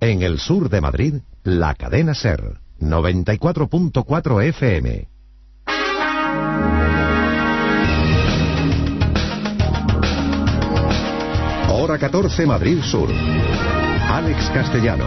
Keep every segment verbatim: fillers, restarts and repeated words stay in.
En el sur de Madrid, la cadena SER, noventa y cuatro punto cuatro F M. Hora catorce, Madrid Sur. Alex Castellano.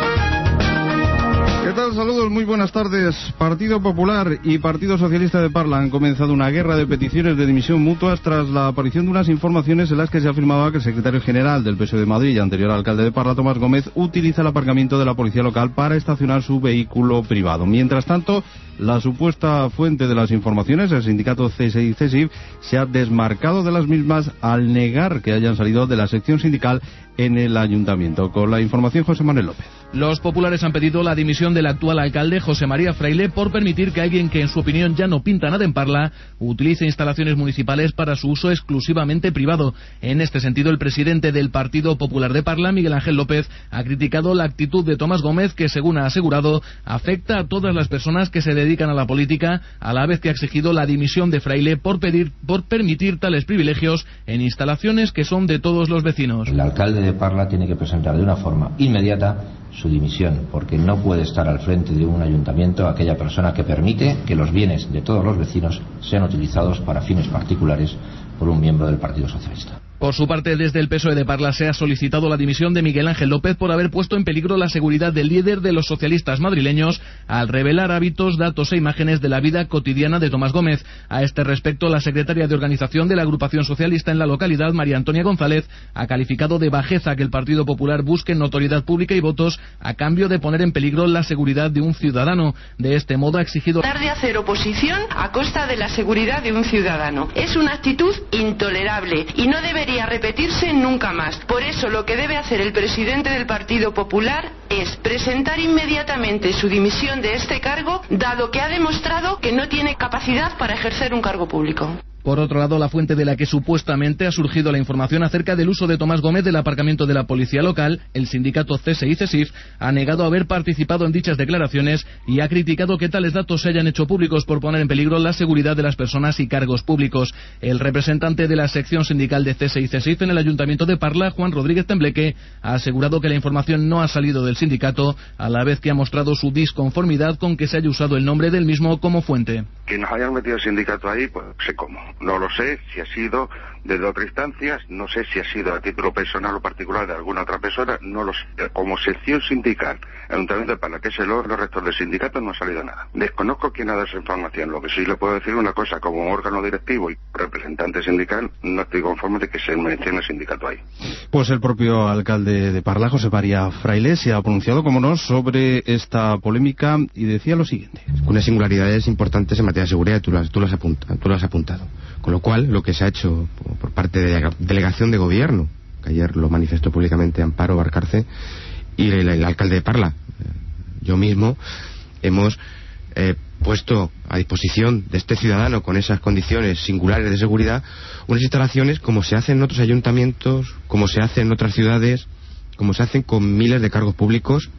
¿Qué tal? Saludos, muy buenas tardes. Partido Popular y Partido Socialista de Parla han comenzado una guerra de peticiones de dimisión mutuas tras la aparición de unas informaciones en las que se afirmaba que el secretario general del P S O E de Madrid y anterior alcalde de Parla, Tomás Gómez, utiliza el aparcamiento de la policía local para estacionar su vehículo privado. Mientras tanto, la supuesta fuente de las informaciones, el sindicato C S I C S I F, se ha desmarcado de las mismas al negar que hayan salido de la sección sindical en el ayuntamiento. Con la información, José Manuel López. Los populares han pedido la dimisión del actual alcalde José María Fraile por permitir que alguien que en su opinión ya no pinta nada en Parla utilice instalaciones municipales para su uso exclusivamente privado. En este sentido, el presidente del Partido Popular de Parla, Miguel Ángel López, ha criticado la actitud de Tomás Gómez, que según ha asegurado afecta a todas las personas que se dedican a la política, a la vez que ha exigido la dimisión de Fraile por pedir por permitir tales privilegios en instalaciones que son de todos los vecinos. El alcalde de Parla tiene que presentar de una forma inmediata su dimisión, porque no puede estar al frente de un ayuntamiento aquella persona que permite que los bienes de todos los vecinos sean utilizados para fines particulares por un miembro del Partido Socialista. Por su parte, desde el P S O E de Parla se ha solicitado la dimisión de Miguel Ángel López por haber puesto en peligro la seguridad del líder de los socialistas madrileños al revelar hábitos, datos e imágenes de la vida cotidiana de Tomás Gómez. A este respecto, la secretaria de organización de la agrupación socialista en la localidad, María Antonia González, ha calificado de bajeza que el Partido Popular busque notoriedad pública y votos a cambio de poner en peligro la seguridad de un ciudadano. De este modo ha exigido tratar de hacer oposición a costa de la seguridad de un ciudadano. Es una actitud intolerable y no debe repetirse nunca más. Por eso lo que debe hacer el presidente del Partido Popular es presentar inmediatamente su dimisión de este cargo, dado que ha demostrado que no tiene capacidad para ejercer un cargo público. Por otro lado, la fuente de la que supuestamente ha surgido la información acerca del uso de Tomás Gómez del aparcamiento de la policía local, el sindicato C S I C S I F, ha negado haber participado en dichas declaraciones y ha criticado que tales datos se hayan hecho públicos por poner en peligro la seguridad de las personas y cargos públicos. El representante de la sección sindical de C S I C S I F en el ayuntamiento de Parla, Juan Rodríguez Tembleque, ha asegurado que la información no ha salido del sindicato, a la vez que ha mostrado su disconformidad con que se haya usado el nombre del mismo como fuente. Que nos hayan metido el sindicato ahí, pues sé cómo. No lo sé si ha sido desde otras instancias, no sé si ha sido a título personal o particular de alguna otra persona, no lo sé. Como sección sindical, Ayuntamiento de Parla, que es el órgano rector del sindicato, no ha salido nada. Desconozco quién ha dado esa información. Lo que sí le puedo decir una cosa, como órgano directivo y representante sindical, no estoy conforme de que se mencione el sindicato ahí. Pues el propio alcalde de Parla, José María Fraile, se ha pronunciado, como no, sobre esta polémica y decía lo siguiente. Unas singularidades importantes en materia de seguridad, tú lo has, tú lo has, apunta, tú lo has apuntado. Con lo cual, lo que se ha hecho por parte de la delegación de gobierno, que ayer lo manifestó públicamente Amparo Barcarce, y el, el alcalde de Parla, yo mismo, hemos eh, puesto a disposición de este ciudadano con esas condiciones singulares de seguridad unas instalaciones como se hace en otros ayuntamientos, como se hace en otras ciudades, como se hacen con miles de cargos públicos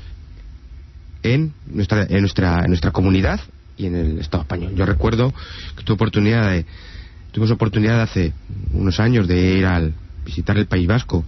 en nuestra, en nuestra, en nuestra comunidad y en el Estado español. Yo recuerdo que tuve oportunidad de, tuvimos oportunidad hace unos años de ir al visitar el País Vasco,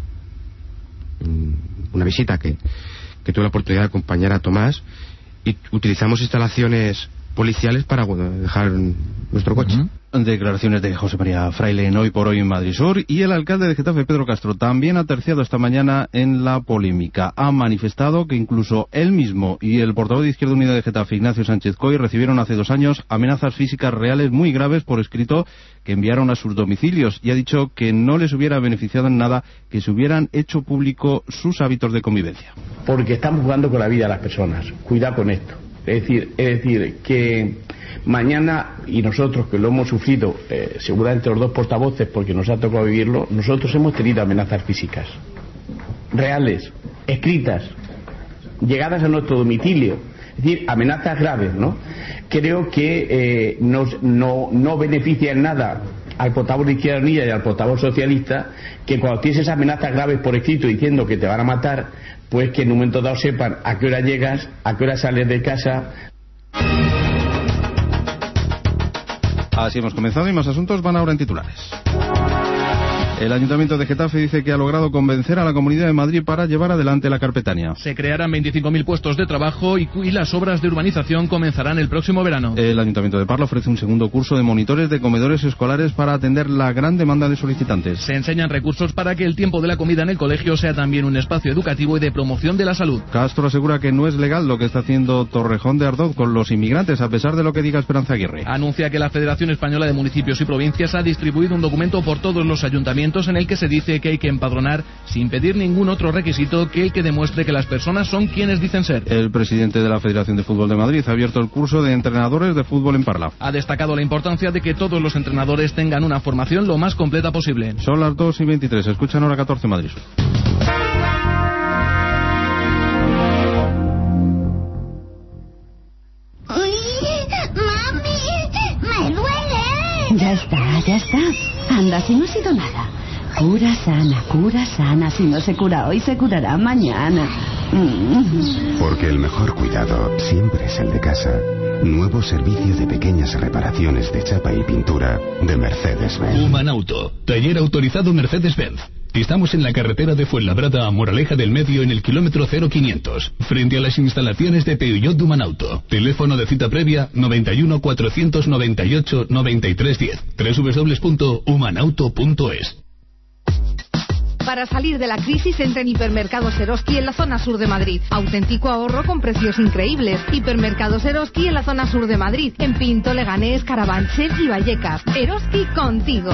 una visita que, que tuve la oportunidad de acompañar a Tomás, y utilizamos instalaciones policiales para dejar nuestro coche. Uh-huh. Declaraciones de José María Fraile en Hoy por Hoy en Madrid Sur. Y el alcalde de Getafe, Pedro Castro, también ha terciado esta mañana en la polémica. Ha manifestado que incluso él mismo y el portavoz de Izquierda Unida de Getafe, Ignacio Sánchez Coy, recibieron hace dos años amenazas físicas reales muy graves por escrito que enviaron a sus domicilios, y ha dicho que no les hubiera beneficiado en nada que se hubieran hecho público sus hábitos de convivencia. Porque estamos jugando con la vida de las personas. Cuidado con esto. Es decir, es decir, que mañana, y nosotros que lo hemos sufrido, eh, seguramente los dos portavoces, porque nos ha tocado vivirlo, nosotros hemos tenido amenazas físicas, reales, escritas, llegadas a nuestro domicilio, es decir, amenazas graves, ¿no? Creo que eh, nos, no, no beneficia en nada al portavoz de Izquierda Unida y al portavoz socialista que cuando tienes esas amenazas graves por escrito diciendo que te van a matar, pues que en un momento dado sepan a qué hora llegas, a qué hora sales de casa. Así hemos comenzado y más asuntos van ahora en titulares. El Ayuntamiento de Getafe dice que ha logrado convencer a la Comunidad de Madrid para llevar adelante la carpetania. Se crearán veinticinco mil puestos de trabajo y, y las obras de urbanización comenzarán el próximo verano. El Ayuntamiento de Parla ofrece un segundo curso de monitores de comedores escolares para atender la gran demanda de solicitantes. Se enseñan recursos para que el tiempo de la comida en el colegio sea también un espacio educativo y de promoción de la salud. Castro asegura que no es legal lo que está haciendo Torrejón de Ardoz con los inmigrantes, a pesar de lo que diga Esperanza Aguirre. Anuncia que la Federación Española de Municipios y Provincias ha distribuido un documento por todos los ayuntamientos en el que se dice que hay que empadronar sin pedir ningún otro requisito que el que demuestre que las personas son quienes dicen ser. El presidente de la Federación de Fútbol de Madrid ha abierto el curso de entrenadores de fútbol en Parla. Ha destacado la importancia de que todos los entrenadores tengan una formación lo más completa posible. Son las dos y veintitrés, escuchan hora catorce Madrid Sur. Ya está, ya está. Anda, si no ha sido nada. Cura sana, cura sana. Si no se cura hoy, se curará mañana. Mm. Porque el mejor cuidado siempre es el de casa. Nuevo servicio de pequeñas reparaciones de chapa y pintura de Mercedes-Benz. Humanauto, taller autorizado Mercedes-Benz. Estamos en la carretera de Fuenlabrada a Moraleja del Medio en el kilómetro cero quinientos, frente a las instalaciones de Peugeot Humanauto. Teléfono de cita previa noventa y uno, cuatrocientos noventa y ocho, noventa y tres diez. doble u doble u doble u punto humanauto punto es. Para salir de la crisis, entra en Hipermercados Eroski en la zona sur de Madrid. Auténtico ahorro con precios increíbles. Hipermercados Eroski en la zona sur de Madrid, en Pinto, Leganés, Carabanchel y Vallecas. Eroski contigo.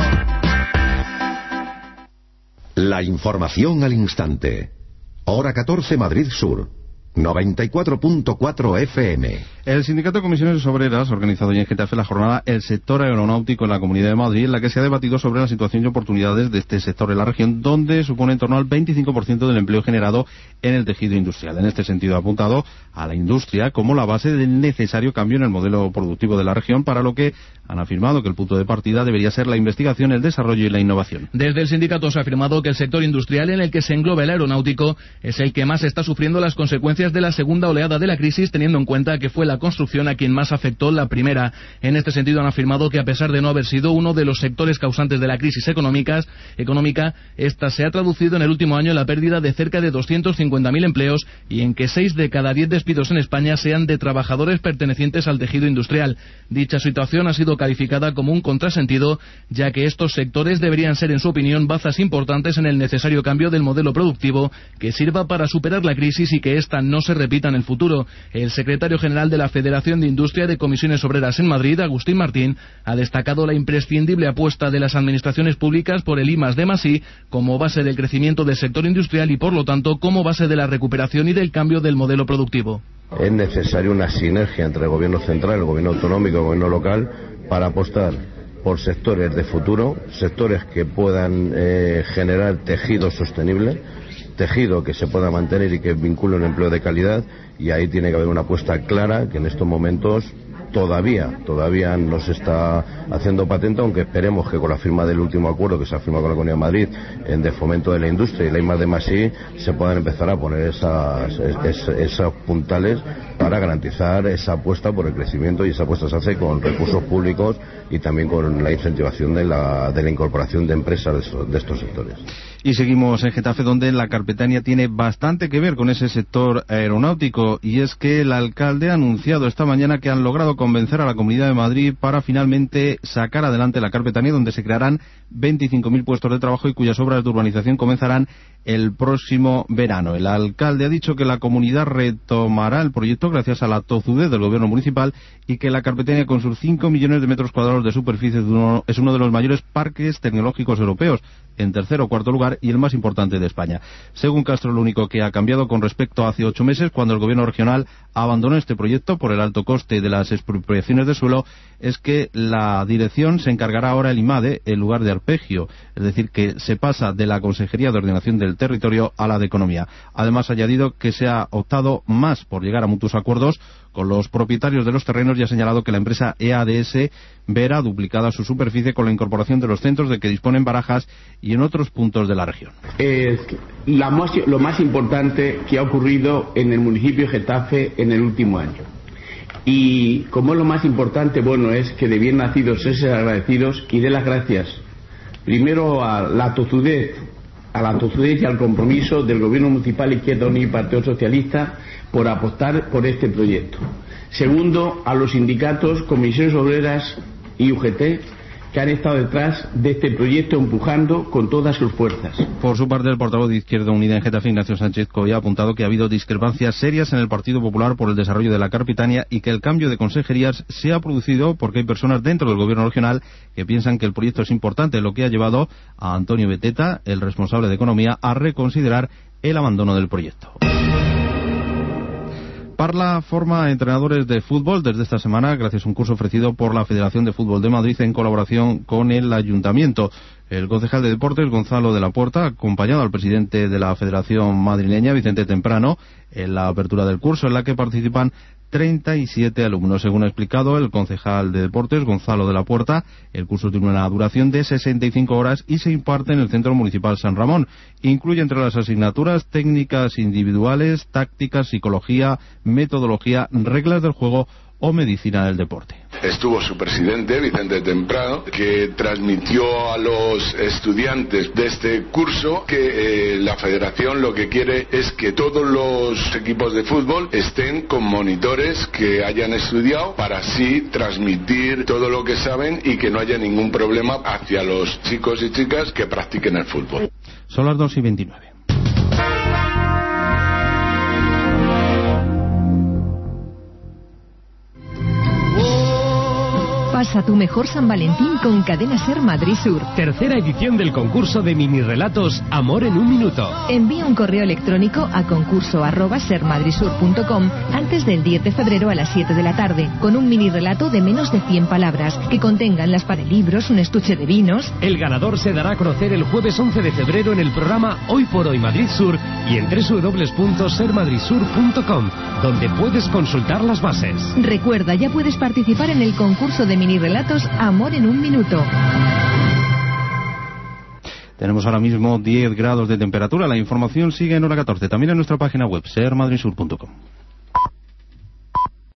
La información al instante. Hora catorce Madrid Sur. noventa y cuatro punto cuatro F M. El Sindicato de Comisiones Obreras ha organizado hoy en Getafe la jornada El sector aeronáutico en la Comunidad de Madrid, en la que se ha debatido sobre la situación y oportunidades de este sector en la región, donde supone en torno al veinticinco por ciento del empleo generado en el tejido industrial. En este sentido ha apuntado a la industria como la base del necesario cambio en el modelo productivo de la región, para lo que han afirmado que el punto de partida debería ser la investigación, el desarrollo y la innovación. Desde el sindicato se ha afirmado que el sector industrial, en el que se engloba el aeronáutico, es el que más está sufriendo las consecuencias de la segunda oleada de la crisis, teniendo en cuenta que fue la construcción a quien más afectó la primera. En este sentido han afirmado que, a pesar de no haber sido uno de los sectores causantes de la crisis económicas, económica, esta se ha traducido en el último año en la pérdida de cerca de doscientos cincuenta mil empleos y en que seis de cada diez despidos en España sean de trabajadores pertenecientes al tejido industrial. Dicha situación ha sido calificada como un contrasentido, ya que estos sectores deberían ser, en su opinión, bazas importantes en el necesario cambio del modelo productivo que sirva para superar la crisis y que ésta no se repita en el futuro. El secretario general de la Federación de Industria de Comisiones Obreras en Madrid, Agustín Martín, ha destacado la imprescindible apuesta de las administraciones públicas por el I más D más I como base del crecimiento del sector industrial y, por lo tanto, como base de la recuperación y del cambio del modelo productivo. Es necesaria una sinergia entre el gobierno central, el gobierno autonómico y el gobierno local para apostar por sectores de futuro, sectores que puedan eh, generar tejido sostenible, tejido que se pueda mantener y que vincule un empleo de calidad, y ahí tiene que haber una apuesta clara que en estos momentos todavía, todavía no se está haciendo patente, aunque esperemos que con la firma del último acuerdo que se ha firmado con la Comunidad de Madrid en de fomento de la industria y la I más D más I se puedan empezar a poner esas, es, esos puntales para garantizar esa apuesta por el crecimiento, y esa apuesta se hace con recursos públicos y también con la incentivación de la, de la incorporación de empresas de estos, de estos sectores. Y seguimos en Getafe, donde la carpetania tiene bastante que ver con ese sector aeronáutico, y es que el alcalde ha anunciado esta mañana que han logrado convencer a la Comunidad de Madrid para finalmente sacar adelante la carpetania, donde se crearán veinticinco mil puestos de trabajo y cuyas obras de urbanización comenzarán el próximo verano. El alcalde ha dicho que la comunidad retomará el proyecto gracias a la tozudez del gobierno municipal y que la carpetania, con sus cinco millones de metros cuadrados de superficie, es uno de los mayores parques tecnológicos europeos, en tercer o cuarto lugar, y el más importante de España. Según Castro, lo único que ha cambiado con respecto a hace ocho meses, cuando el gobierno regional abandonó este proyecto por el alto coste de las expropiaciones de suelo, es que la dirección se encargará ahora el IMADE en lugar de Arpegio, es decir, que se pasa de la Consejería de Ordenación del Territorio a la de Economía. Además, ha añadido que se ha optado más por llegar a mutuos acuerdos con los propietarios de los terrenos, y ha señalado que la empresa E A D S verá duplicada su superficie con la incorporación de los centros de que disponen Barajas y en otros puntos de la región. Es la más, lo más importante que ha ocurrido en el municipio de Getafe en el último año. Y como es lo más importante, bueno, es que de bien nacidos es ser agradecidos, y de las gracias primero a la tozudez, a la tozudez y al compromiso del Gobierno Municipal Izquierda Unida y Partido Socialista por apostar por este proyecto. Segundo, a los sindicatos, comisiones obreras y U G T, que han estado detrás de este proyecto empujando con todas sus fuerzas. Por su parte, el portavoz de Izquierda Unida en Getafe, Ignacio Sánchez Coya, ha apuntado que ha habido discrepancias serias en el Partido Popular por el desarrollo de la Carpitania y que el cambio de consejerías se ha producido porque hay personas dentro del gobierno regional que piensan que el proyecto es importante, lo que ha llevado a Antonio Beteta, el responsable de Economía, a reconsiderar el abandono del proyecto. Parla forma entrenadores de fútbol desde esta semana gracias a un curso ofrecido por la Federación de Fútbol de Madrid en colaboración con el Ayuntamiento. El concejal de Deportes, Gonzalo de la Puerta, ha acompañado al presidente de la Federación Madrileña, Vicente Temprano, en la apertura del curso en la que participan treinta y siete alumnos. Según ha explicado el concejal de Deportes, Gonzalo de la Puerta, el curso tiene una duración de sesenta y cinco horas y se imparte en el Centro Municipal San Ramón. Incluye entre las asignaturas técnicas individuales, tácticas, psicología, metodología, reglas del juego o medicina del deporte. Estuvo su presidente, Vicente Temprano, que transmitió a los estudiantes de este curso que eh, la federación lo que quiere es que todos los equipos de fútbol estén con monitores que hayan estudiado para así transmitir todo lo que saben y que no haya ningún problema hacia los chicos y chicas que practiquen el fútbol. Son las dos y veintinueve. Pasa tu mejor San Valentín con Cadena Ser Madrid Sur. Tercera edición del concurso de mini relatos Amor en un minuto. Envía un correo electrónico a concurso arroba sermadrisur punto com antes del diez de febrero a las siete de la tarde, con un mini relato de menos de cien palabras, que contengan las parelibros, un estuche de vinos. El ganador se dará a conocer el jueves once de febrero en el programa Hoy por Hoy Madrid Sur y en doble u doble u doble u punto ser madrid sur punto com, donde puedes consultar las bases. Recuerda, ya puedes participar en el concurso de mini relatos Amor en un minuto. Tenemos ahora mismo diez grados de temperatura. La información sigue en hora catorce, también en nuestra página web ser madrid sur punto com.